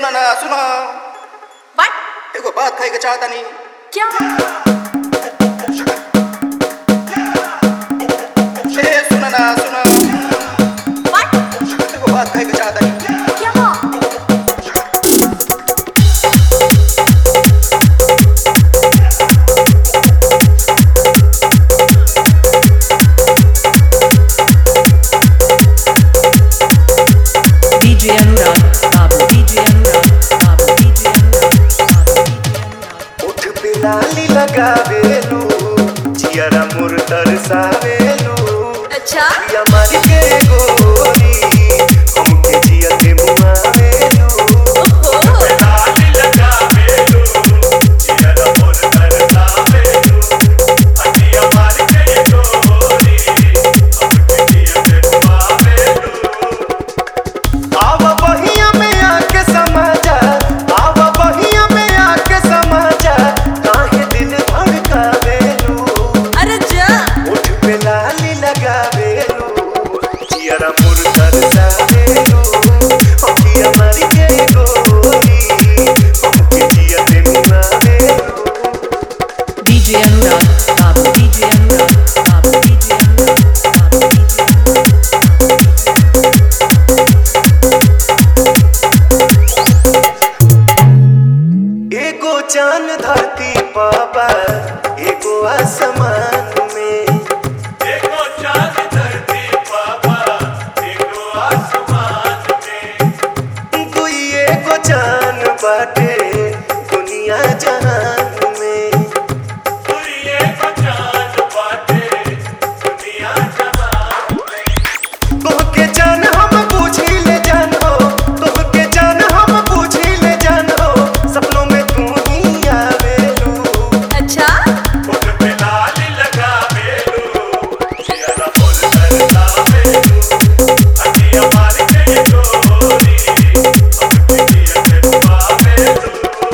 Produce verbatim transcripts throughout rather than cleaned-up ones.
सुनो ना सुनो। व्हाट? एगो बात कहे के चाहता नहीं। क्या? ए सुनो ना सुनो। व्हाट? एगो बात कहे के चाहता नहीं। क्या? डीजे अनुराग बाबू, डीजे अनुराग बाबू, डीजे अनुराग बाबू। उठ पे लाली लगावेलू, जियरा मोर तरसावेलू। अच्छा? या मारी के गोरी, हमके जियते मुआवेलू। ओहो। लाली लगावेलू, जियरा मोर तरसावेलू। या मारी के गोरी, हमके जियते मुआवेलू। आवा बहिया में आके समा जा, आवा बहिया में आके समा जा, काहे दिल धड़कावेलू। अरे जा। उठ पे लाली लगावेलू, जियरा मोर तरसावेलू। अखिया मारी के गोरी, हमके जियते मुआवेलू। डीजे अनुराग बाबू, डीजे अनुराग बाबू, डीजे अनुराग बाबू, डीजे एगो चांद धरती पाबा, एगो आसमान में। एगो चांद धरती पाबा, एगो आसमान में। कोई एगो चांद बाटे दुनिया जहान में। कोई एगो चांद बाटे दुनिया जहान में। तोहके जान हम पूछी ले जान हो, तोहके जान हम पूछी ले जान हो, सपनों में तू ही आवेलू। अच्छा? उठ पे लाली लगावेलू, जियरा मोर तरसावेलू। अखिया मारी के गोरी, हमके जियते मुआवेलू।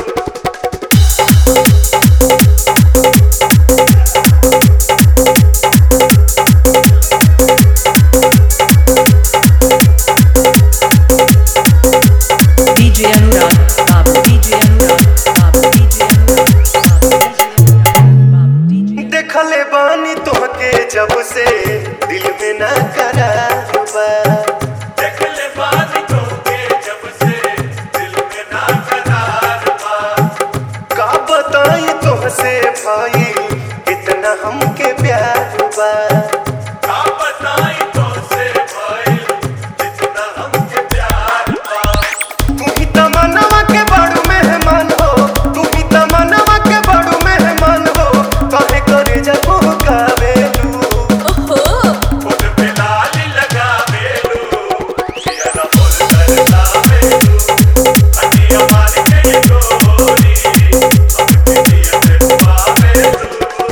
डीजे अनुराग बाबू, डीजे अनुराग बाबू, डीजे अनुराग बाबू, डीजे अनुराग बाबू, डीजे। देखले बानी तोहके जब से दिल में ना करार बा। देखले बानी तोहके जब से दिल में ना करार बा। का बताई तोहसे भाई कितना हमके प्यार बा। का बताई तोहसे भाई कितना हमके प्यार बा। तू ही तमन्ना के बड़ू मेहमान हो, तू ही तमन्ना के बड़ू मेहमान हो, काहे करे जब कावेलू। ओहो। उठ पे लाली लगावेलू, जियरा मोर तरसावेलू। अखिया मारी के गोरी, हमके जियते मुआवेलू।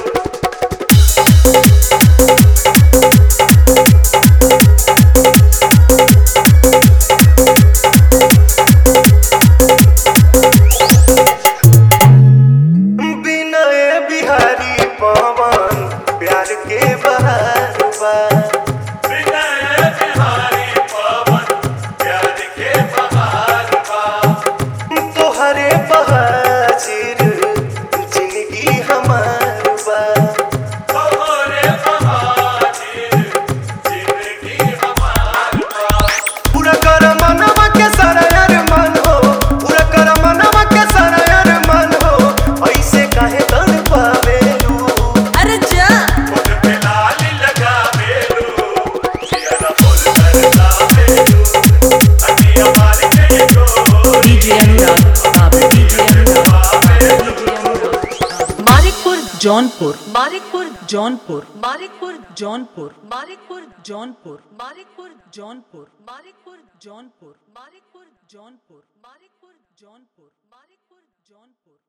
बिनय बिहारी पवन प्यार के बहार बा। बिनय बिहारी पवन प्यार के बहार बा। तोहरे बहाजिर जिंदगी हमार बा। तोहरे बहाजिर जिंदगी हमार बा। पूरा कर मनवा के सारा अरमान हो, पूरा कर मनवा के सारा अरमान हो, ऐसे काहे तड़पावेलू। अरे जा। उठ पे लाली लगावेलू, जियरा मोर तरसावेलू। अखिया मारी के गोरी, डीजे अनुराग बाबू, डीजे अनुराग बाबू, डीजे अनुराग बाबू। मारिकपुर जौनपुर, मारिकपुर जौनपुर, मारिकपुर जौनपुर, मारिकपुर जौनपुर, मारिकपुर जौनपुर, मारिकपुर जौनपुर, मारिकपुर जौनपुर, मारिकपुर जौनपुर, मारिकपुर जौनपुर।